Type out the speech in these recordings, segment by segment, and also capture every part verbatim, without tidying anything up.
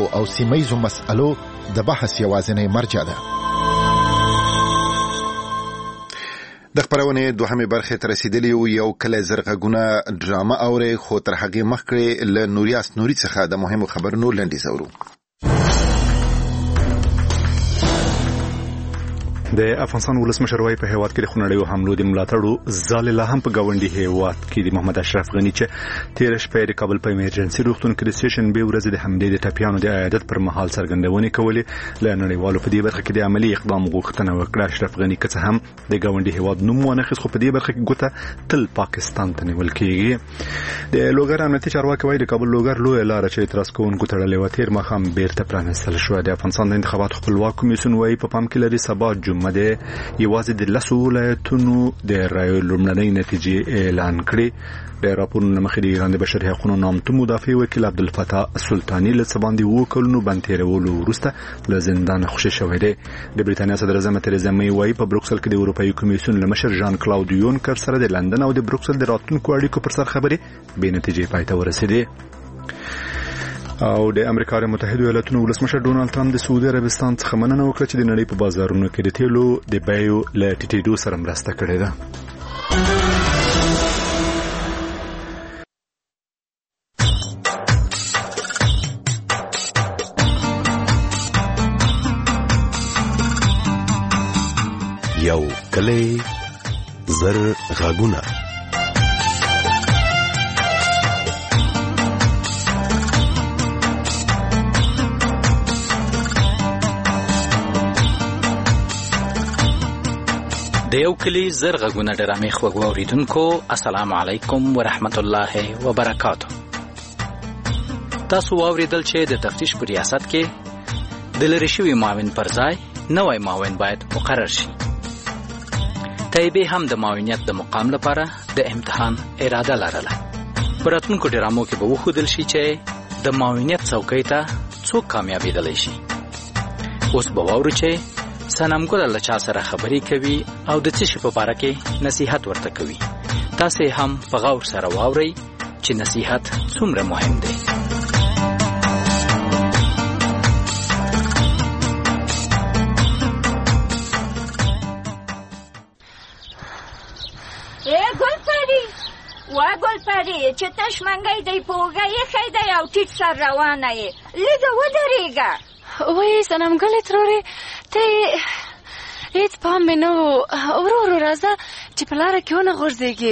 او سیمایزو مسألو د بحث یوازینی مرجع ده. د خبرونه دوهمه برخه تر رسیدلی یو کله زرغونه ډرامه اوري خو تر هغه مخکې له نوریاس نوري څخه د مهمو خبرونو لنډیز اورو. د افغانستان ولسمشر وايي په هیواد کې د خونړیو حملو د ملاتړو ځاله لا هم په گاونډي هیواد کې د محمد اشرف غنی چې تیر شپه د کابل په ایمرجنسي روغتون کې د سټیشن به ورځ د حملې د ټپیانو د عیادت پر مهال څرګندونې کولې. ل نړیوالو په دې برخه کې د عملی اقدام غوښتنه وکړه. اشرف غنی که څه هم د گاونډي هیواد نوم ونه خص خو په دې برخه کې ګوته تل پاکستان ته نیول کېږي. د لوګر امنیتي چارواکي وايي د کابل لوګر لوی لار چې اعتراض کوونکو تړلې و تیر مخام بیرته پرانستل شو. د افغانستان د انتخاباتو خپلواک کمیسیون وايي په پام کې لري سبا جمعه د یوازې د لسو ولایتونو د رایو لومړنۍ نتیجې اعلان کړي. د راپورونو مخې د ایران د بشري حقوقو نامتو مدافع وکیل عبدالفتاح سلطانی له څه باندې وو کلونو باندې تیرولو وروسته له زندان خوشي شوی دی. د بریتانیا صدر اعظم تریزا می وايي په بروکسل کې د اروپایي کمیسیون له مشر ژان کلاود یونکر سره د لندن او د بروکسل د راتلونکو اړیکو پر سر خبرې بې نتیجې پای ته ورسېدې. او د امریکا متحده ایالاتونو ولسمشر ډونالد ټرمپ د سعودي عربستان څخه مننه وکړه چې د نړۍ په بازارونو کې د تیلو د بیو له ټیټېدو سره مرسته کړې ده. یو کلی زر غاګونه د یو کلی زرغونه ډرامې خوږو اوریدونکو السلام علیکم ورحمت الله وبرکاتہ. تاسو واوریدل چې د تفتیش په ریاست کې د لری شوی معاون پر ځای نوې معاون باید مقرر شي. طیبه هم د معاونیت د مقام لپاره د امتحان اراده لرله. په راتلونکو ډرامو کې به وښودل شي چې د معاونیت څوکۍ ته څوک کامیابېدلی شي. اوس به واورو چې سنمګل له چا سره خبرې کوي او د څه شي په اړه کې نصيحت ورته کوي. تاسو هم په غور سره واورئ چې نصيحت څومره مهم دی. اے ګلپری وا ګلپری چې تش منګي دی پوګه یې خیدا یو ټیټ سر روانه یې لږه ودرېږه. وای سنمګل تروري ته هیڅ پام مې نه و. ورو ورو راځه چې په لاره کې ونه غورځېږي.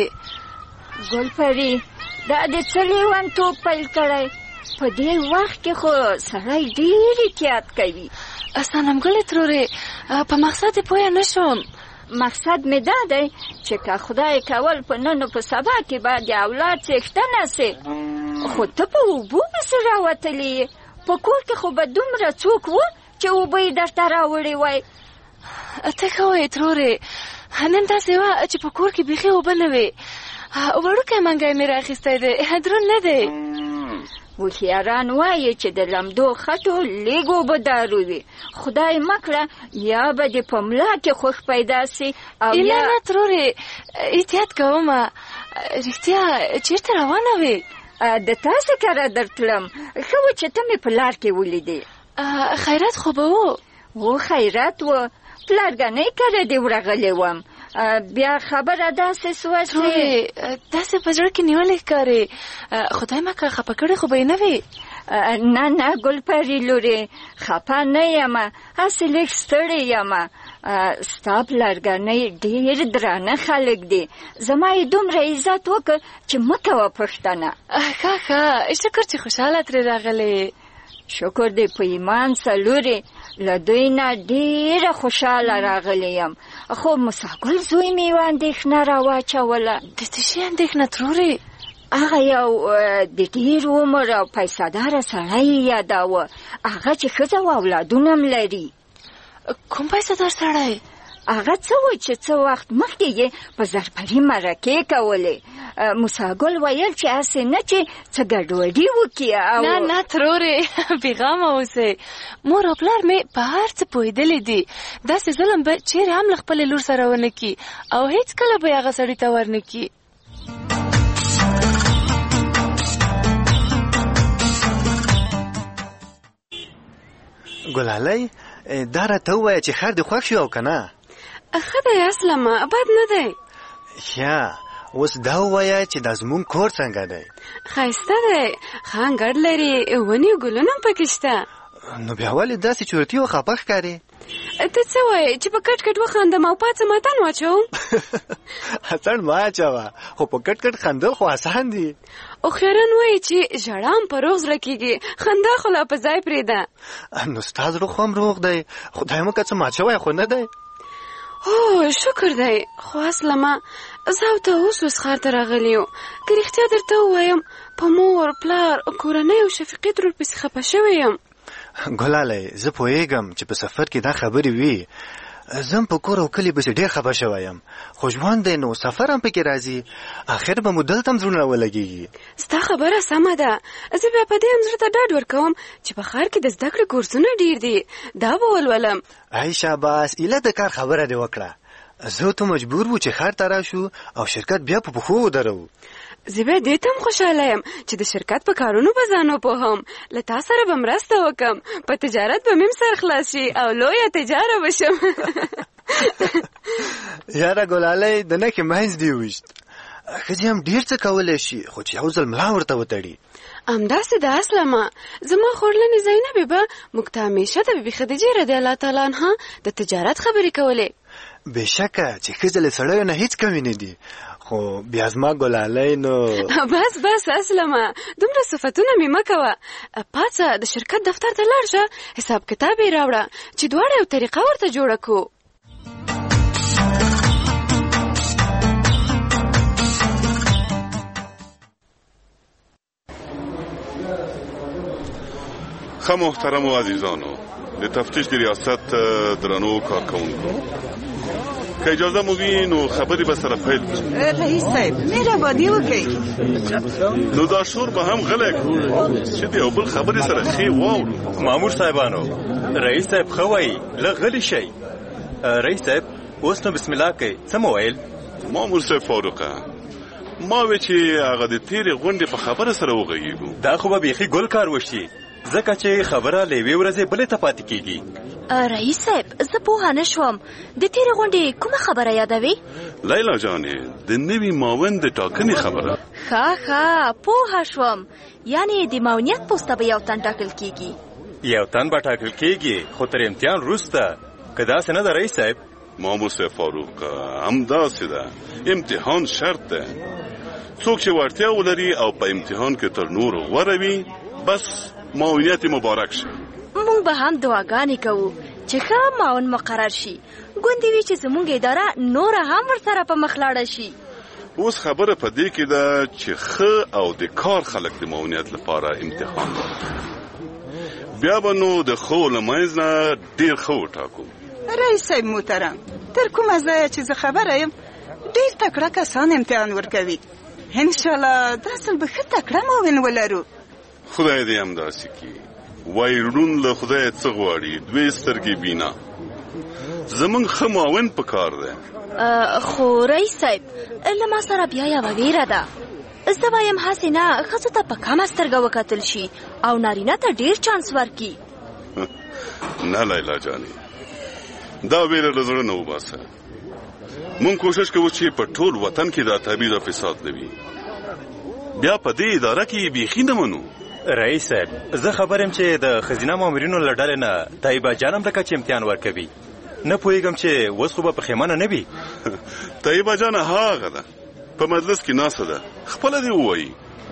ګلپری دا د څه لیونتوب پیل کړی؟ په دې وخت کې خو سړی ډېر احتیاط کوي. سنمګل تروري په مقصد یې پوه نه شوم. مقصد مې دا دی چې که خدای کول په نن او په سبا کې به د اولاد څښتنه سي. خو ته په اوبو پسې راوتلې په کور کې خو به دومره څوک و چې اوبه یې درته راوړې وای. ته ښه وایې ترورې، نن داسې وه چې په کور کې بیخي اوبه نه وې. وړوکی منګی مې رااخیستی دی، دروند نه دی. هوښیاران وایي چې د لمدو خټو لږ اوبه دارو وي. خدای مکړه یا به دې په ملا کې خوښ پیدا سي او یا نه ترورې احتیاط کومه. رښتیا چېرته روانه وې؟ د تاسې کره درتلم. ښه و چې ته مې په لار کې ولیدې. خیرات خو به و؟ و خیرات و، پلارګنۍ کره دې ورغلی وم. بیا خبره داسې سوه چې داسې په زړه کې نیولې ښکارې. خدای مکړه خفه کړې خو به یې نه وې؟ نه نه ګلپري لورې، خفه نه یمه، هسې لږ ستړې یمه. ستا پلارګنۍ ډېر درانه خلک دي. زما یې دومره عزت وکړ چې مه کوه پوښتنه. ښه ښه، شکر چې خوشحاله ترې راغلې. شکر دې په ایمان څلورې، له دوی نه ډېره خوشحاله راغلی یم. خو مساګل زوی مې یوه اندېښنه راواچوله. د څه شي اندېښنه ترورې؟ هغه یو د ډېر عمر او پیسهداره سړی یې یاداوه، هغه چې ښځه او اولادونه هم لري. کوم پیسهدار سړی؟ هغه څه وایي چې څه وخت مخکې یې په زرپري مرکې کولې. مساګل ویل چې هسې نه چې څه ګډوډي وکړي او نه نه ترورې بېغمه اوسئ. مور او پلار مې په هر څه پوهېدلی دي. داسې ظلم به چیرې هم له خپلې لور سره ونه کړي او هېڅ کله به یې هغه سړي ته ورنه کړي. ګلالۍ دا راته ووایه چې خیر دې خوښ شو او که نه؟ ښه دی اسلمه، بد نه دی. ښه اوس دا ووایه چې دا زمونږ کور څنګه دی؟ ښایسته دی، ښه انګړ لري، ونې ګلونه هم پکې شته. نو بیا ولې داسې چورتي او خپه ښکارې؟ ته څه وایې چې په کټ کټ وخاندم او پاڅم اتڼ واچوم؟ اتڼ مه اچوه، خو په کټ کټ خندل خو اسان دي. هوښیاران وایي چې ژړا هم په روغ زړه کېږي، خندا خو لا په ځای پرېږده. نو ستا زړه خو هم روغ دی، خدای مه که څه ماچوی خو نه دی. هو شکر دی، خو اسلمه زه او ته اوس اوس ښار ته راغلي یو، که رښتیا درته ووایم په مور پلار کورنۍ او شفیقي ترور پسې خفه شوی یم. ګلالۍ زه پوهېږم چې په سفر کې دا خبرې وي، زه هم په کور او کلي پسې ډېر خفه شوی یم، خو ژوند دی نو سفر هم پکې راځي، آخر به مو دلته هم زړونه ولګېږي. ستا خبره سمه ده، زه بیا په دې هم زړه ته ډاډ ورکوم چې په ښار کې د زده کړې کورسونه ډېر دي، دا به ولولم. ای شاباس، ایله د کار خبره دې وکړه. زه ته مجبور وو چې ښار ته راشو او شرکت بیا په پښو ودرو. زه بیا دې ته هم خوشحاله یم چې د شرکت په کارونو به ځان وپوهم، له تا سره به مرسته وکړم، په تجارت به مې هم سر خلاص شي او لویه تجاره به شم. یاره ګلالۍ د نښې منځ دې ویشت، ښځې هم ډېر څه کولی شي، خو چې یو ځل ملا ورته وتړي. همداسې ده اسلمه، زما خورلنې زینبې به موږ ته همیشه د بیبي خدیجې رضی الله تعالی عنها د تجارت خبرې کولې. بېشکه چې ښځه له سړیو نه هېڅ کمې نه دي، خو بیا زما ګلالۍ نو بس بس اسلمه، دومره صفتونه مې مه کوه. پاڅه د شرکت دفتر ته لاړ شه، حساب کتاب یې راوړه چې دواړه یو طریقه ورته جوړه کړو. ښه محترمو عزیزانو، د تفتیش د ریاست درنو کارکوونکو، که اجازه مو وي نو خبرې به سره پیل کړو. رئیس صاحب مهرباني وکړئ، نو دا شور به هم غلی کړو چې د یو بل خبرې سره ښې واورو. مامور صاحبانو، رئیس صاحب ښه وایي، لږ غلی شئ. رئیس صاحب اوس نو بسم الله کوي، څه مو ویل؟ مامور صاحب فاروقه، ما وی چې هغه د تیرې غونډې په خبره سره وغږېږو. دا خو به بیخي ګل کار وشي، ځکه چې خبره له یوې ورځې بلې ته پاتې کېږي. رئیس صاحب زه پوهه نه شوم، د تیرې غونډې کومه خبره یادوي؟ لیلا جانې، د نوي معاون د ټاکنې خبره. ښه ښه پوهه شوم، یعنې د معاونیت پوسته به یو تن ټاکل کېږي. یو تن به ټاکل کېږي، خو تر امتحان وروسته، که داسې نه ده رئیس صاحب؟ مامور صاحب فاروق، همداسې ده، امتحان شرط ده. څوک چې وړتیا ولري او په امتحان کې تر نورو غوره وي، بس معاونیت مبارک شه. مونږ به هم دعاګانې کوو چې ښه معاون مقرر شي، ګوندې وي چې زمونږ اداره نوره هم ورسره په مخ لاړه شي. اوس خبره په دې کې ده چې ښه او د کار خلک د معاونیت لپاره امتحان ورکړي، بیا به نو د ښو له منځ نه ډېر ښه وټاکو. رئیس صاحب محترم، تر کومه ځایه چې زه خبره یم ډېر تکړه کسان امتحان ورکوي، انشاءالله دا ځل به ښه تکړه معاون ولرو. خدای دې همداسې کړي. وایي ړوند له خدایه څه غواړي، دوې سترګې بینا. زمونږ ښه معاون په کار دی. خو رئیس صاحب له ما سره بیا یوه ویره ده، زه وایم هسې نه ښځو ته په کمه سترګه وکتل شي او نارینه ته ډېر چانس ورکړي. نه لیلا جانې، دا ویره له زړه نه وباسه. مونږ کوشش کوو چې په ټول وطن کې دا تبعیض او فساد نه وي. بیا په دې اداره کې بیخي نه منو. رئیس صاحب زه خبر یم چې د ښځینه مامورینو له ډلې نه طیبه جان هم لکه چې امتحان ورکوي، نه پوهېږم چې اوس خو به پښیمانه نه وي. طیبه جان هغه ده، په مجلس کې ناسته ده، خپله دې ووایي.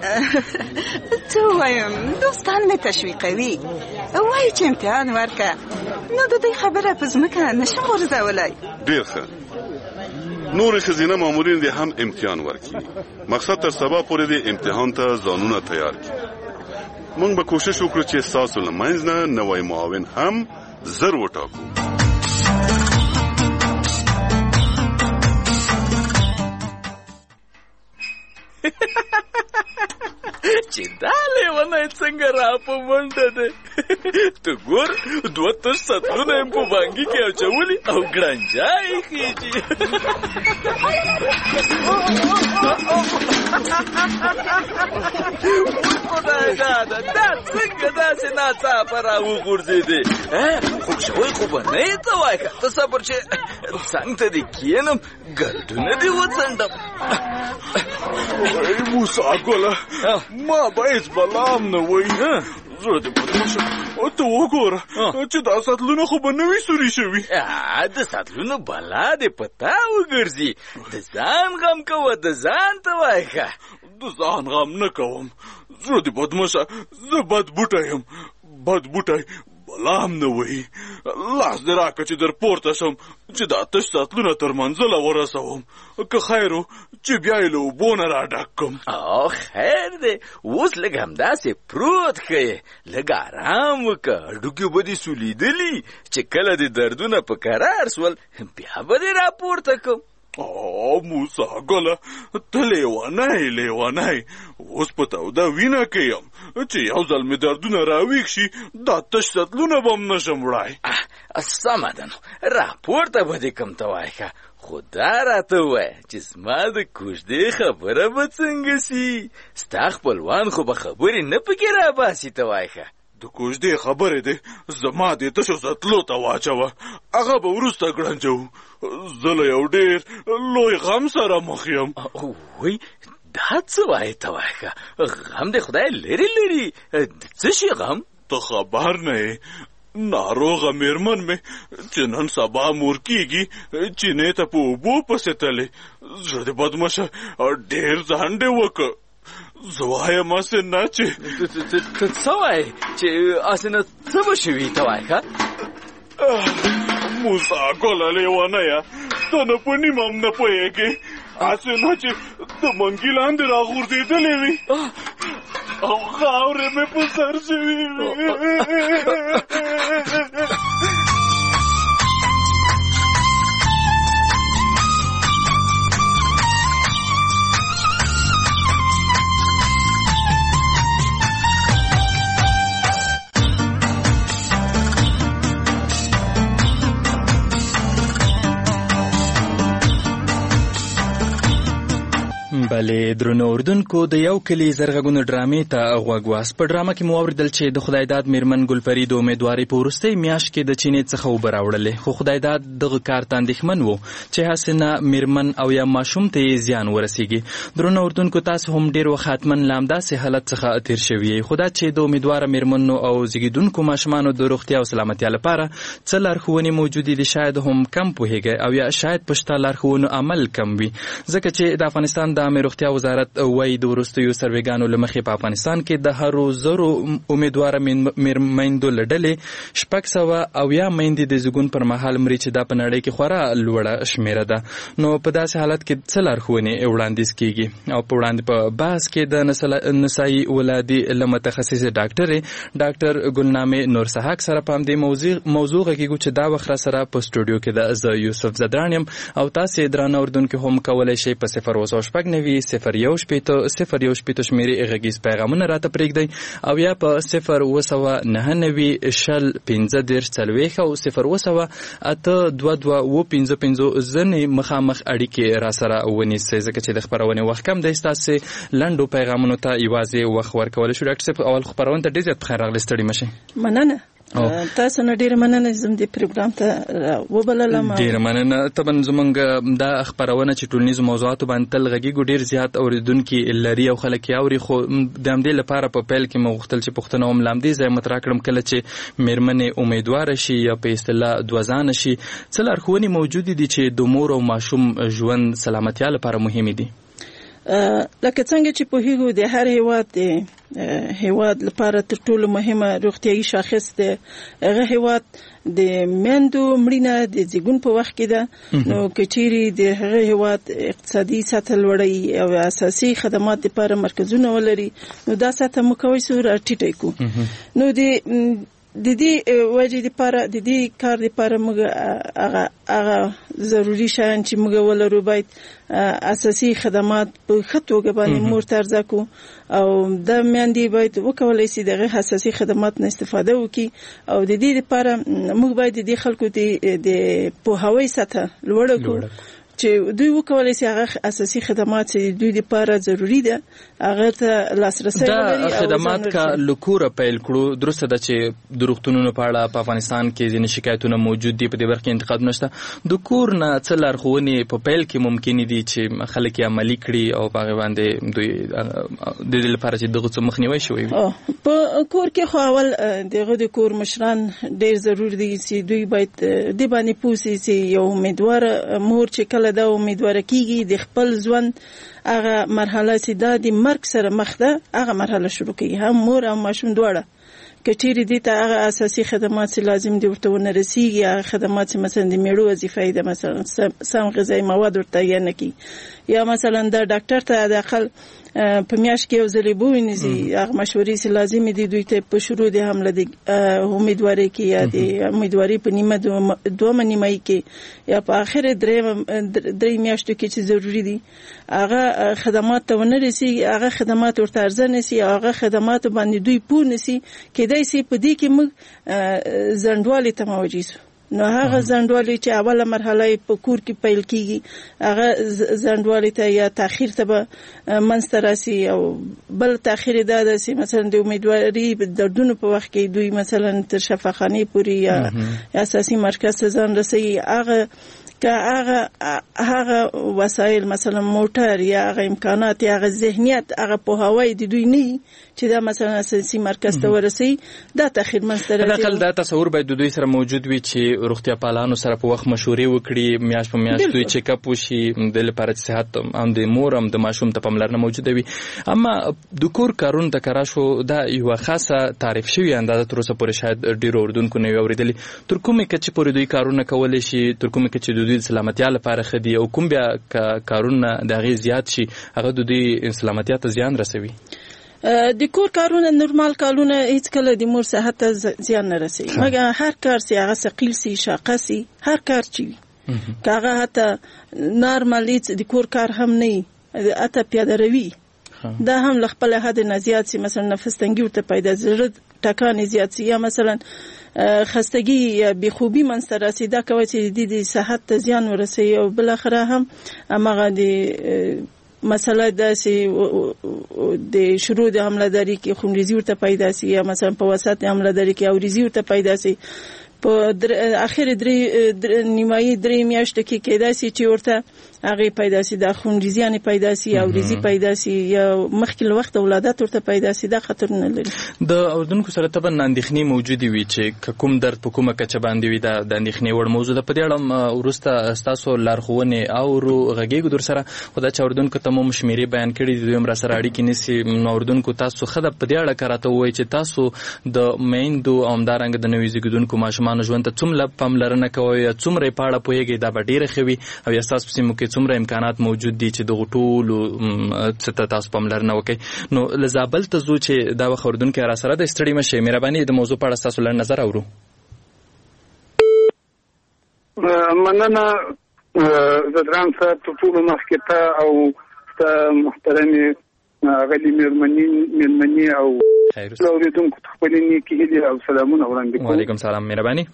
څه ووایم، دوستان مې تشویقوي، وایي چې امتحان ورکه، نو د دې خبره په ځمکه نشم غورځولی. ډېر ښه، نور ښځینه مامورین دې هم امتحان ورکړي، مقصد تر سبا پورې دې امتحان ته ځانونه تیار کړي. مونږ به کوشش وکړو چې ستاسو له منځ نه نوی معاون هم زر وټاکو. چې دا لیونی څنګه را په منډه دی، ته ګور دوه تش سطلونه یې په بانګي کې اچولي او ګړنجا یې خېږي. خدای دا ګراده دا څنګه داسې ناڅاپه راوغورځېدې خوږ شوی خو به نه یې ته وایه که ته صبر چې څنګ ته دې کښېنم ګردونه دې وڅنډم موسی ګله ما به هېڅ بلا هم نه وایي زړه دې بدل شه ته وګوره چې دا سطلونه خو به نه وي سوري شوي د سطلونو بلا دې په تا وګرځي د ځان غم کوه د ځان ته وایه ښه د ځان غم نه کوم زړه دې بدمشه زه بد بوټی یم بد بوټی بلا هم نه وایي لاس دې راکړه چې در پورته شم چې دا تش سطلونه تر منزله ورسوم که خیر و چې بیا یې له اوبو نه راډک کړم او خیر دی اوس لږ همداسې پروت ښه یې لږ ارام وکړه هډوکي به دې سولیدلي چې کله دې دردونه په قرار سول بیا به دې راپورته کړم او موسی ګله ته لیونی لیونی اوس په توده وینه کې یم چې یو ځل مې دردونه راویښ شي دا تش سطلونه به هم نشم وړی سمه ده نو راپورته به دې کړم ته وایه ښه خو دا راته ووایه چې زما د کوژدې خبره به څنګه سي ستا خپلوان خو به خبرې نه پکې راباسي ته وایه ښه د کوژدې خبرې دی زما دې تشو سطلو ته واچوه هغه به وروسته ګړنجو زه له یو ډېر لوی غم سره مخ یم وی دا څه وایې ته وایه ښه غم دې خدای لرې لري د څه شي غم ته خبر نه یې ناروغه میرمن مې چې نن سبا مور کېږي چینې ته په اوبو پسې تلې زړه دې بدمشه ډېر ځان دې وکړه زه وایم هسې نه چې ته څه وایې چې هسې نه څه به شوي ته وایه ښه موسی ګله لیونیه ته نه په نیم هم نه پوهېږې هسې نه چې د منګي لاندې راغورځېدلې وي او خاورې مې په سر شوي وي بلې درنو اردوونکو د یو کلي زرغږونو ډرامې ته غوږ واست په ډرامه کې مو واورېدل چې د خدایداد میرمن ګلپري د امیدوارۍ په وروستۍ میاشت کې د چینې څخه اوبه راوړلې خو خدایداد دغه کار ته اندېښمن و چې هسې نه میرمن او یا ماشوم ته یې زیان ورسیږي درنو اردوونکو تاسو هم ډېر وخت حتمن له همداسې حالت څخه تېر شوي یئ خو دا چې د امیدواره میرمنو او زیږېدونکو ماشومانو د روغتیا او سلامتیا لپاره څه لارښوونې موجودې دي شاید هم کم پوهېږئ او یا شاید په شته لارښوونو عمل کم وي ځکه چې د افغانستان د روغتیا وزارت وایي د وروستیو سروېګانو له مخې په افغانستان کې د هرو زرو امیدواره میندو له ډلې شپږ سوه اویا میندې د زیږون پر مهال مري چې دا په نړۍ کې خورا لوړه شمېره ده نو په داسې حالت کې څه لارښوونې وړاندیز کیږي او په وړاندې په بحث کې د نسایي ولادي له متخصصې ډاکټرې ډاکټر ګلنامې نورسحق سره په همدې موضوع موضوع غږیږو چې دا وخت سره په سټوډیو کې د زه یوسف زدران یم او تاسې درانه اردوونکي هم کولی شئ په صفر اوه سوه شپږ نوي صفر یو شپېته صفر یو شپېته شمېرې غږیز پیغامونه راته پرېږدئ او یا په صفر اوه سوه نهه نوي شل پنځه دېرش څلوېښت او صفر اوه سوه اته دوه دوه اوه پنځه پنځه ځنې مخامخ اړیکې راسره ونیسئ ځکه چې د خپرونې وخت کم دی ستاسې لنډو پیغامونو ته یوازې وخت ورکولی شو ډاکټر صاحب اول خپرونې ته ډېر زیات پخیر راغلی ستړي مه شئ مننه تاسو نه ډیره مننه زم دې پروګرام ته وبللم ډیره مننه طبعا زمونږ دا خبرونه چې ټولنیزو موضوعاتو باندې تل غږیږو ډیر زیات اوریدونکي لري او خلک یې اوري خو د همدې لپاره په پیل کې مو غوښتل چې پوښتنه هم له همدې ځایه مطرح کړم کله چې میرمنې امیدواره شي یا په اصطلاح دوهځانه شي څه لارښوونې موجودې دي چې د مور او ماشوم ژوند سلامتیا لپاره مهمې دي لکه څنګه چې په هیغو د هر هیواد د هیواد لپاره تر ټولو مهمه روغتیايي شاخص دی هغه هیواد د میندو مړینه د زیږون په وخت کې ده نو کچيري د هغه هیواد اقتصادي سطح لوړی او اساسي خدمات لپاره مرکزونه ولري نو دا سطح مکوي سور ټیټای کو نو د د دې وجې لپاره د دې کار لپاره موږ هغه هغه ضروري شیان چې موږ ولرو باید اساسي خدمات په ښه توګه باندې مور ته عرضه کو او د میندې باید وکولای شي دغه اساسي خدمات نه استفاده وکړي او د دې لپاره موږ باید د خلکو د پوهاوی سطح لوړ کړو چې دوی وکولای شي هغه اساسي خدمات چې دوی لپاره ضروری ده هغه ته لاسرسي ولري. دا خدمات کا لکوره پیل کړو. درسته ده چې د روغتونونو په اړه په افغانستان کې ځینې شکایتونه موجود دي، په دې برخه کې انتقاد نشته. د کور نه څه لارښوونې په پیل کې ممکن دي چې خلک یې عملي کړي او په هغه باندې دوی د دې لپاره چې دغه څه مخنیوي شوی وي؟ په کور کې خو اول دغه د کور مشران ډېر ضروري دي چې دوی باید د باندې پوسي چې یو امیدوار مور چې کله دا امیدوار کیږي د خپل ژوند هغه مرحله چې دا د مرګ سره مخ ده هغه مرحله شروع کوي، هم مور او ماشوم دواړه کچېری دي ته هغه اساسي خدمات چې لازم دي ورته ونه رسیږي. هغه خدمات چې مثلا د میړو وظیفه ده، مثلا سم غذایی مواد ورته یا نه کی، یا مثلا د ډاکټر ته د اقل په میاشت کې یو ځل به ونیسي هغه مشورې چې لازم دي دوی ته په شروع د حمله د امیدواري کې یا د امیدواري په نیمه دوه نیمه کې یا په اخر درې درې میاشتو کې چې ضروری دي هغه خدمات ته ونه رسیږي، هغه خدمات ورته ارزانه سي، هغه خدمات باندې دوی پوه نسي کېدای سي په دې کې موږ ځنډوالي ته موجي سو. نو هغه ځنډوالي چې اوله مرحله په کور کې پیل کیږي هغه ځنډوالي ته یا تاخير ته به منځته راسي، او بل تاخير دا ده چې مثلا د امیدواري د دردونو په وخت کې دوی مثلا تر شفاخانه پوري یا اساسي مرکز ته ځان رسي. هغه که هغه هغه وسایل مثلا موټر یا هغه امکانات یا هغه ذهنیت هغه په هوای د دوی نه چې دا مثلا اساسي مرکز ته ورسي دا تاخير منځته راځي. دغه دا تصور باید د دوی سره موجود وي چې روغتیا پالانو سره په وخت مشورې وکړي، میاش په میاش دوی چیک اپ وشي د لپاره چې صحت هم د مور هم د ماشوم ته پاملرنه موجوده وي. اما د کور کارون د کرا شو دا یو خاصه تعریف شوی اندازه تر اوسه پورې شاید ډیر اردوونکو نه اوریدلی تر کومه کې چې پورې دوی کارونه کول شي، تر کومه کې چې د دوی سلامتیا لپاره خدي او کوم بیا کارونه د غي زیات شي هغه د دوی سلامتیا ته زیان رسوي. د کور کارونه نورمال کارونه هیڅ کله د مور صحت ته زیان نه رسوي، مګر هر کار سي هغه ثقيل سي شاقه سي هر کار چي کاغه حتی نورمال د کور کار هم نه اته پیاده روي دا هم لخپل حد نه زیات سي، مثلا نفس تنګي ورته پیدا زړه ټکان زیات سي یا مثلا خستګي یا بخوبي منځته راسي دا کوي چې د صحت ته زیان ورسوي. او بل اخره هم هغه د مسله داسې د شروع د حملهداري کې خونریزي ورته پیدا سي یا مثلا په وسط حملهداري کې اوریزي ورته پیدا سي، په اخر درې نیمایي درې میاشتو کې کېدای سي چې ورته هغه پیدا سي د خونریزيانه پیدا سي او ریزي پیدا سي یا مخکې وخت ولادت ورته پیدا سي. دا خطر نه لري. د اردوونکو سره ته اندېښنې موجوده وي چې کوم درد په کومه کچه باندې وي دا د اندېښنې وړ موضوع ده. په دې اړه ورسته تاسو لارښوونې او غږیږو در سره خدای چې اردوونکو ته مو شمیرې بیان کړي دوی هم را سره اړیکې نیسي. نو اردوونکو تاسو خدای په دې اړه کراته وایي چې تاسو د میندو او همدارنګه د نوي زیږیدونکو ماشومانو ژوند ته څومره پاملرنه کوئ یا څومره یې په اړه پوهیږئ دا به ډېره ښه وي او یا ستاسو په سیمو کې څومره امکانات موجود دي چې دغه ټولو څه ته تاسو پاملرنه وکړئ. نو له زابل ته ځو چې دا وخت اردوونکي را سره د ستړي مه شئ. مهرباني د موضوع په اړه ستاسو لنډ نظر اورو. مننه زدران صاحب ته ټولو مخکې ته او ته محترمې غلي مېرمنې او اورېدونکو ته خپلې نیکې هیلې او سلامونه وړاندې کوم. وعلیکم سلام. مهرباني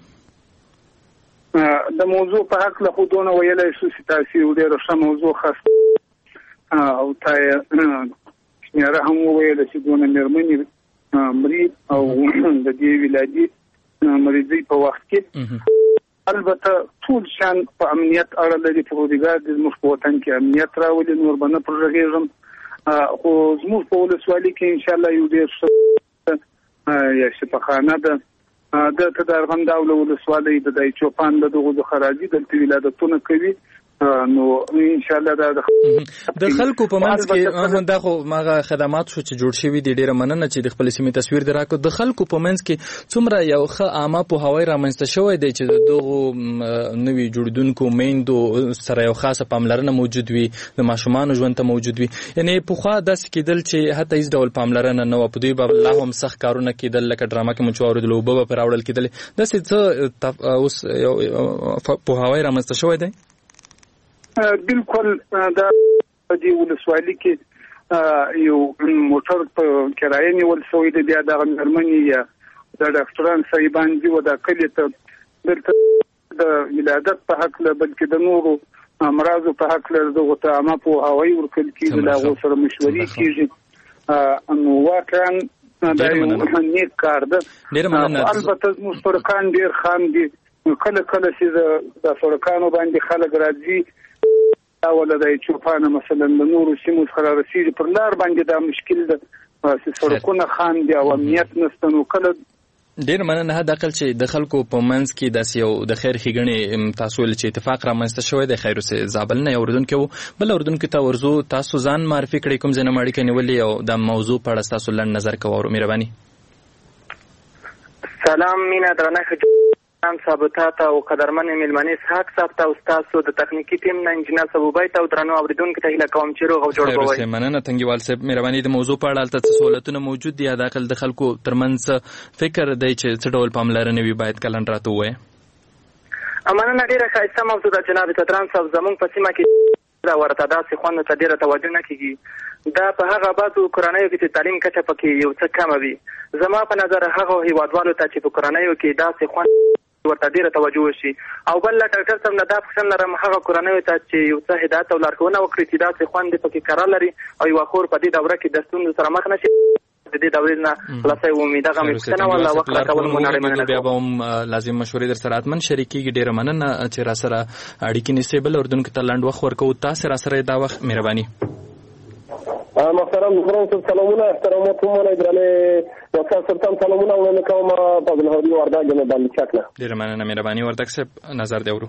د موضوع په حق له خودونه ویلای شو چې تاسو یو ډېر ښه موضوع خاص او تا شمیره هم وویل چې دونه مېرمنې مري او د دې ولادي مریضۍ په وخت کې البته ټول شان په امنیت اړه لري. پروردګار دې زموږ په وطن کې امنیت راولي، نور به نه پرغېږم. خو زموږ په ولسوالۍ کې انشاءالله یو ډېر ښه یا شفاخانه ده د تدارغنداو له ولسوالۍ د دای چوپان د دغه د خراجي دلته ولادتونه کوي. نو ان شاء الله دا د خلکو په منځ کې دا خو ماغه خدمات شو چې جوړ شوی دي. ډیره مننه چې د خپل سیمې تصویر دراکو. د خلکو په منځ کې څومره یو ښه عامه په هوای رامنځته شوی دی چې دغه نوی جوړدونکو میندو سره یو خاصه پاملرنه موجود وي، د ماشومان ژوند ته موجود وي. یعنی په خوا داس کېدل چې حتی هیڅ ډول پاملرنه نه و په دوی به الله هم سخت کارونه کېدل لکه ډراما کې مچو اوریدل او به پر راوړل کېدل. داسې څه اوس په هوای رامنځته شوی دی. بالکل دا د ولسوالۍ کې یو موټر په کرایه نیول شوی دی. بیا دغه مېرمنې یا د ډاکټران صاحبان دي و دا کلي ته دلته د ولادت په حق له بلکې د نورو امراضو په حق لري دغه ته عامه پوهاوی ورکول کېږي له هغو سره مشورې کېږي نو واقعا دا یو نیک کار ده البته زموږ سړکان ډېر خام دي کله کله چې د سړکانو باندې خلک راځي دا ولدا چوپانه مثلا د نورو سیمو څخه رسیږي پر لار باندې دا مشکل ده چې سړکونه خام دي او امنیت نشته نو کله ډیر مننه حد اقل چې د خلکو په منځ کې داسې یو د خیر ښېګڼې تاسو ول چې اتفاق رامنځته شوی دی خیر اوسې زابل نه یو اردوونکی و بل اردوونکي ته ورځو تاسو ځان معرفي کړئ کوم ځای نه اړیکه نیولې او د موضوع په اړه ستاسو لنډ نظر کوو مهرباني سلام مینا درنه هم ثابتات او قدرمن ملمنې اسحاق صاحب ته استاد د تخنیکی ټیم نه انجنیر صبوبای ته درنو اوریدونکو ته هیله کوم چې روغ او جوړ وي خیر مننه تنګیوال صاحب مهرباني د موضوع په اړه تاسو سہولتونه موجود دي د عقل د خلکو ترمنځ فکر دی چې څه ډول پاملرنه وي باید کلن راته وای امانه ډیره ښایسته موضوع ده جناب تدران صاحب زمونږ په سیمه کې دا ورته داسې خوند ته ډیره توجه نه کیږي دا په هغه بعضو کورنیو کې چې تعلیم کچه پکې یو څه کم وي زما په نظر هغه هیوادوالو ته چې په کورنیو کې داسې خوند ورته ډیره توجه وشي او بل ډاکټر صاحب نه دا پوښتنه لرم هغه کورنیو ته چې یو څه هدایت او لارښوونه وکړي چې داسې خوند پکې قرار لري او یو خور په دې دوره کې د ستونزو سره مخ نشي د دې دورې نه خلاصي امید هغه مستنه ولا وخت راکول مونږ نه بیا به هم لازم مشورې در سره اتمن شریکي ډیره مننه چې را سره اړیکې نیسي بل اردوونکو ته لاند وخت ورکو تاسو را سره دا وخت مهرباني محترم دکتر سلامونه احترامات مونږ درنه وکړه سلطان سلامونه ولنه کوم په بلهوري وردګ نه باندې چاکله ډیر مننه مهرباني وردګ صاحب نظر دی ورو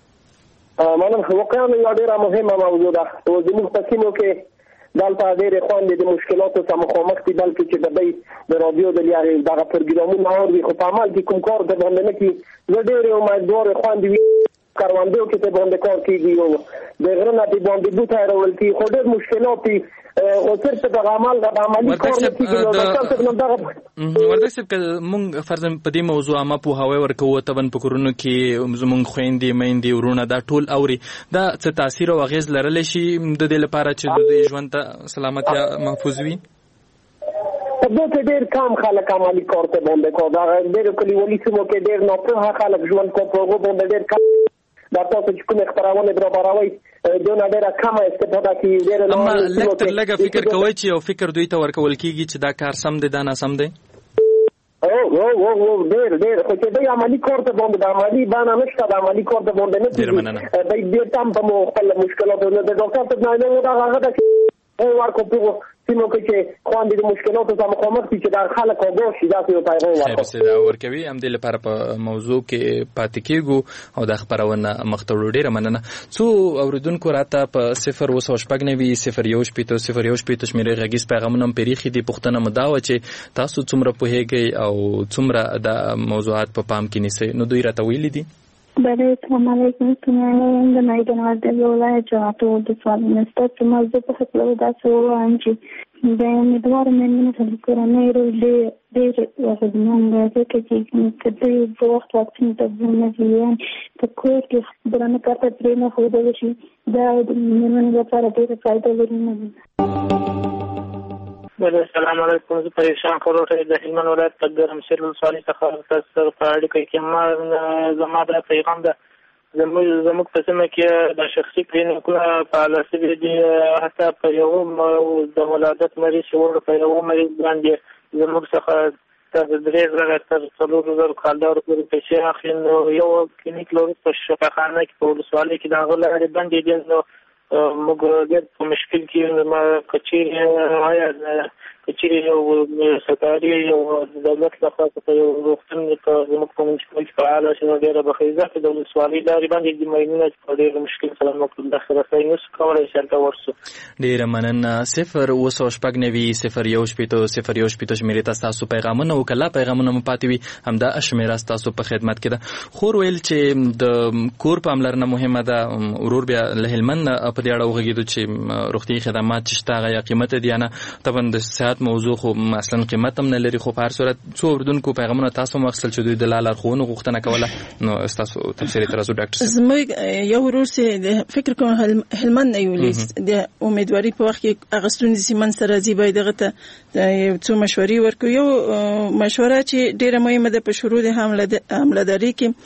مننه واقعا یو ډیره مهمه موضوع ده او زموږ په سیمو کې دلته ډېرې خوندې د مشکلاتو سره مخامخ دي بلکې چې د دوی د رادیو د لارې دغه پروګرامونه اوري خو په عمل کې کوم کار د باندې نه کړي زه ډېرې امیدواره خوندې وي کروندو کې ته باندې کار کېږي او د غره نه د باندې بوټه راول کېږي خو ډېر مشکلات دي خو صرف د عمل د عملي کار نه کېږي وردګ صاحب که مونږ فرضاً په دې موضوع عامه پوهاوی ورکوو طبعا په کورونو کې زمونږ خویندې میندې ورونه دا ټول اوري دا څه تاثیر او اغېز لرلی شي د دې لپاره چې د دې ژوند ته سلامتیا محفوظ وي په دې کې ډېر کم خلک عملي کار ته باندې کوي دا ډېر کلیوالي سیمو کې ډېر ناپوهه خلک ژوند کوي په هغو باندې ډېر کم دا تاسو چې کومه خبرونه برابروي دونه ډېره کمه استفاده کوي ډېر نه اما لکه لږه فکر کوي چې یو فکر دوی ته ورکول کیږي چې دا کار سم دی دا نه سم دی او او او ډېر ډېر خو چې دوی عملي کار ته باندې د عملي باندې نشته د عملي کار ته باندې نه کیږي دوی ډېر تام په خپل مشکلاتو نه د ډاکټر ته نه نه دا هغه ده او ورکو په سیمو کې چې خواندې د مشکلاتو سره مخامخ دي چې د خلک او شي دا یو پیغام ورکوي خیر دا ورکوي هم د لپاره په موضوع کې پاتې کېږو او د خبرونه مختړو ډیره مننه څو اوریدونکو راته په صفر وسو شپږ نوي صفر یو شپېته صفر یو شپېته شمیرې غږیز پیغامونه پیریخي دي پښتنه مداوه چې تاسو څومره پوهیږئ او څومره د موضوعات په پام کې نیسئ نو دوی راته ویلي دي بله السلام علیکم څنګه د نایډن د ولایت جواتو د سوال نشته چې موضوع په خپل داسې وایم چې د امیدوار مېرمنې ته د کورنۍ رول ډېر ډېر اغېزمن دی ځکه چې که دوی د وخت واکسین ته ځنه وي په کور کې درنه کارته پرې نه ښودلی شي دا د مېرمنې لپاره ډېره فایده لري. السلام علیکم زه پریشان کوروټه د هلمند ولایت په ګرمسیر ولسوالۍ څخه تاسو سره په اړیکه کې ما زما د پیغام ده زموږ زموږ په سیمه کې د شخصي کلینیکونه فعاله شوي دي حتی په یو د ولادت مریض وړ په یو مریض باندې زموږ څخه تر درې زره تر څلور زره کالدار پورې پیسې اخلي نو یو کلینیک لرو په شفاخانه کې په ولسوالۍ کې د هغه لارې بندې دي نو موږ ډېر په مشکل کې ما کچېرې آیا کچېرې یو سرکاري یو دولت لخوا په یو روغتون په زموږ په منځ کې فعاله شي نو ډېره به ښه اضافه د ولسوالۍ لارې باندې د ماینونه په ډېر مشکل سره موږ لاسته رسوي نشو کولی چې هلته ورسو. ډېره مننه صفر اوه سوه شپږ نوي صفر یو شپېته صفر یو شپېته شمېرې ته ستاسو پیغامونه او که لا پیغامونه مو پاتې وي همدا شمېره ستاسو په خدمت کې ده. خور ویل چې د کور پاملرنه مهمه ده ورور بیا له هلمند په دې اړه وغږېدو چې روغتیایي خدمات چې شته هغه یا قیمت دي یا نه طبعا د صحت موضوع خو اصلا قیمت هم نه لري خو په هر صورت څو اردوونکو پیغامونه تاسو هم اخیستل چې دوی د لارښوونو غوښتنه کوله نو ستاسو تفصیلي ترازو ډاکټر صاحب زموږ یو ورور چې فکر کوم هلمند نه یولې د امیدواري په وخت کې هغه ستونزې چې من سره راځي باید دغه ته یو څو مشورې ورکړو یو مشوره چې ډېره مهمه ده په شروع د حمله داري کې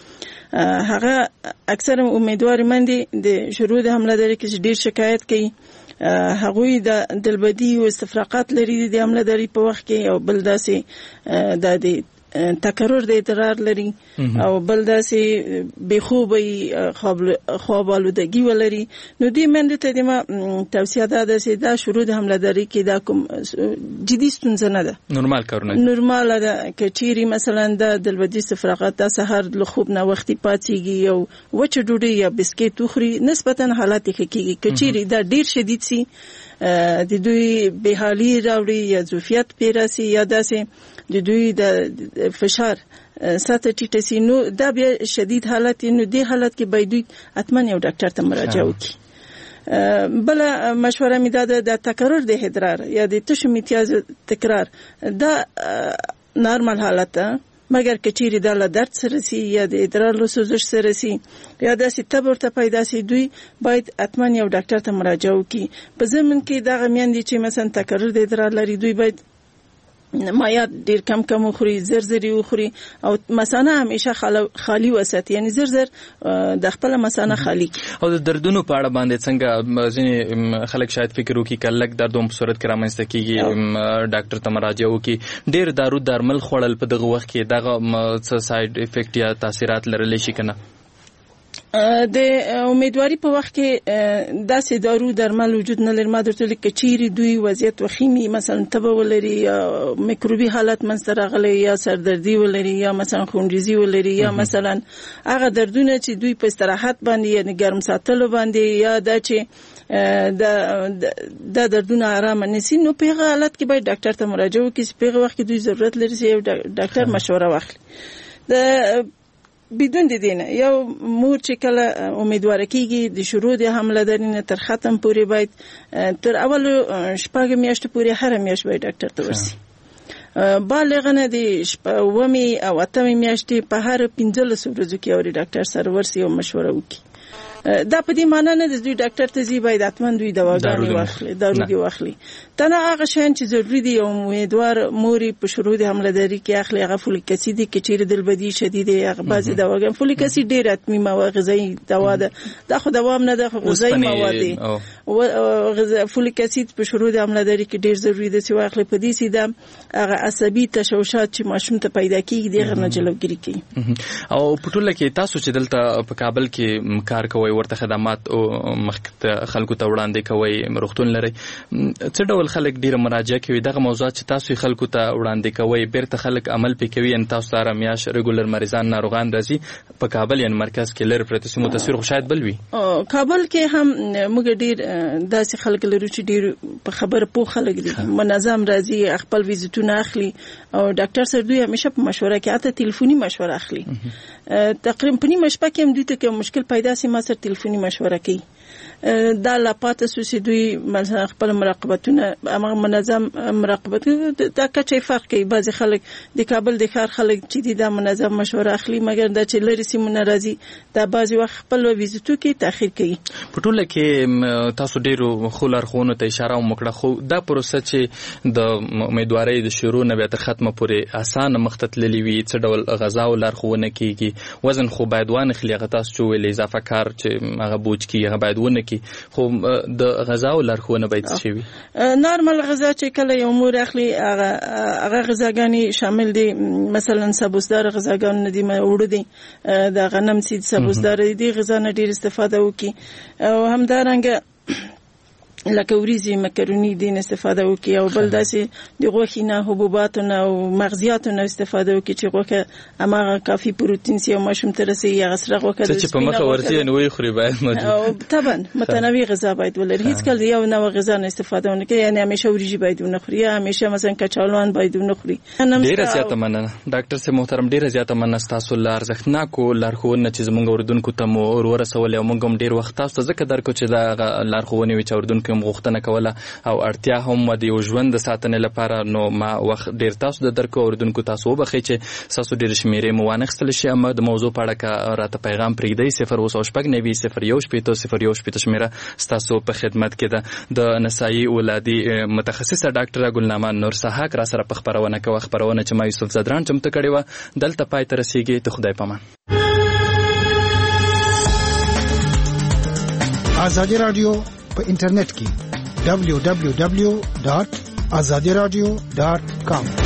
هغه اکثر امیدوار مندي د شروع د حمله داري کې ډیر شکایت کوي هغوی د دلبدي او استفراقات لري د حمله داري په وخت کې او بل داسې د د تکرر د ادرار لري او بل داسې بخوبي خواب آلودگی ولري. نو دې منډه ته د ما توصیه ده چې دا شروع د حمله داري کې دا کوم جدي ستونزه نه ده، نورمال کارونه نورمال ده. که چیرې مثلا د دلبدي استفراقات د سحر له خوب نه وختي پاتېږي او وچه ډوډۍ یا بسکټ وخوري نسبتا حالات ښه کېږي. که چیرې دا ډیر شدید سي د دوی بحالي راوړي یا ظرفیت پیراسي یا داسې د دوی د فشار سطح ټیټه سي نو دا بیا شدید حالت، نو دې حالت کې باید دوی حتما یو ډاکټر ته مراجعه وکړي. بل مشوره می ده د تکرر د ادرار یا د تشو امتیاز تکرار دا نارمل حالت ده، مګر کچيري د له درد سره سي یا د ادرار له سوزش سره سي یا د ستبر ته پیدا سي دوی باید حتما یو ډاکټر ته مراجعه وکړي. په ضمن کې دا غمیان دي چې مثلا تکرر د ادرار لري دوی باید مایات ډیر کم کم وخوري، زر زر وخوري او مثانه همیشه خالی وساتي، یعنی زر زر د خپل مثانه خالی. او د دردونو په اړه باندې څنګه ځینې خلک شاید فکر وکړي کله دردوم په صورت کې رامنځته کیږي ډاکټر ته مراجعه وکړي. ډیر دارو درمل خوړل په دغه وخت کې دغه څه ساید افیکټ یا تاثیرات لرلی شي کنه؟ د امیدواري په وخت کې داسې دارو درمل وجود نه لري. ما درته لیک چیرې دوی وضعیت وخیمي مثلا تبه ولري یا میکروبي حالت منځته راغلی یا سردردي ولري یا مثلا خونریزي ولري یا مثلا هغه دردونه چې دوی په استراحت باندې یا ګرم ساتلو باندې یا دا چې د د دردونه آرام نسی، نو په هغه حالت کې باید ډاکټر ته مراجعه وکړي. په هغه وخت کې دوی ضرورت لري چې یو ډاکټر مشوره واخلي. د بدون د دینه یو مور چې کله امیدوار کیږي د شروع د حمله داري تر ختم پورې باید تر اول شپږ میاشتې پورې هر میاشت باید ډاکټر ته ورسي. بالغ نه د شپږمې او اتمې میاشتې په هر پنځلس ورځو کې اوري ډاکټر سره ورسي او مشوره وکړي. دا په دې معنی نه د دوی ډاکټر ته زی باید حتما دوی دواګانې واخلي، دارو دی واخلي. تنه هغه شین چې ضروری دی او امیدوار موري په شروع د حمله داري کې اخلي هغه فولیک اسید کې چیرې دلبدي شدید هغه بعضي دواګان فولیک اسید ډیر اتمی مواد غذایی دوا ده، دا خو دوام نه ده، غذایی مواد دي او فولیک اسید په شروع د حمله داري کې ډیر ضروری دی چې واخلي. په دې سیده هغه عصبي تشوشات چې ماشوم ته پیدا کیږي دغه نه جلوګیری کوي. او په ټوله کې تاسو چې دلته په کابل کې کار کوي ورته خدمات او مخکته خلکو ته وړاندې کوي روغتون لري، څه ډول خلک ډیره مراجعه کوي دغه موضوعات چې تاسو خلکو ته وړاندې کوي بیرته خلک عمل پې کوي؟ ان تاسو سره میاش ریګولر مریضان ناروغان راځي په کابل یعنی مرکز کې لر پرته سیمو تصویر شاید بل وي. کابل کې هم موږ ډیر داسې خلک لرو چې ډیر په خبره پوه خلک دي، منظم راځي خپل ویزیټونه اخلي او ډاکټر سره دوی همیشه په مشوره کې حتی ټلیفوني مشوره اخلي. تقریبا په نیمه شپه کې هم دوی ته کوم مشکل پیدا سي ما سره ټلیفوني مشوره کوي. دا لا پاتې سوسي دوی مثلا خپل مراقبتونه امر منظم مراقبت دا کچې فرق کوي. بعضي خلک د کابل د ښار خلک چې دي دا منظم مشوره اخلي، مګر دا چې لري سیمونه راځي دا بعضي وخت خپل ویزیټو کې تاخير کوي. په ټوله کې تاسو ډیرو خلار خونو ته اشاره وکړه، خو دا پروسه چې د امیدوارۍ د شروع نه به تر ختمه پورې اسانه مختتللی وي، څه ډول غذا او لارښوونه کیږي؟ وزن خو باید وانه خلی غتاس چې ویل اضافه کار چې هغه بوج کی هغه باید ونه کی، خو د غذا او لارښوونه باید شي وي. نارمل غذا چې کله یو مور اخلي هغه هغه غذاګانی شامل دي، مثلا سبوسدار غذاګان دي، وړو دي د غنم سید سبوسدار دي، غذا نه ډیر استفاده وکي او همدارنګه لکه وریځي مکرونی دین استفاده وکي او بل داسې د غوښې نه حبوبات نه او مغزیات نه استفاده وکي چې غوښه اماغه کافي پروتین سي او ماشوم ته رسي یا غسره غوښه چې په مخه ورسي نو وي خوري باید موجود طبعا متنوع غذا باید ولري. هیڅ کله یو نوع غذا نه استفاده ونه کوي، یعنی همیشه وریځي باید ونه خوري، همیشه مثلا کچالوان باید ونه خوري. ډیره زیاته مننه ډاکټر سي محترم، ډیره زیاته مننه تاسو لار ارزښتناکو لارښوونه چې زموږ اوردونکو ته مو ورسول او موږ هم ډیر وخت تاسو ځکه درکو چې دا لارښوونه وي چې اوردونکو هم غوښتنه کوله او اړتیا هم د یو ژوند د ساتنې لپاره. نو ما وخت ډیر تاسو د درکو اوردونکو تاسو وبخښئ چې تاسو ډیر شمیرې مو وانخستل شي، اما د موضوع په اړه کا راته پیغام پرېږدئ صفر اوس شپږ نوي صفر یو شپېته صفر یو شپېته شمیره تاسو په خدمت کې ده. د نسایي ولادي متخصصه ډاکټره ګلنامه نور سحاق را سره په خبرونه کوي، خبرونه چې ما یوسف زدران چمتو کړې و. دلته پای ته رسیږي. ته خدای پامان. ازادي رادیو په انټرنیټ کې دبلیو دبلیو دبلیو ډاټ ازادي رادیو ډاټ کام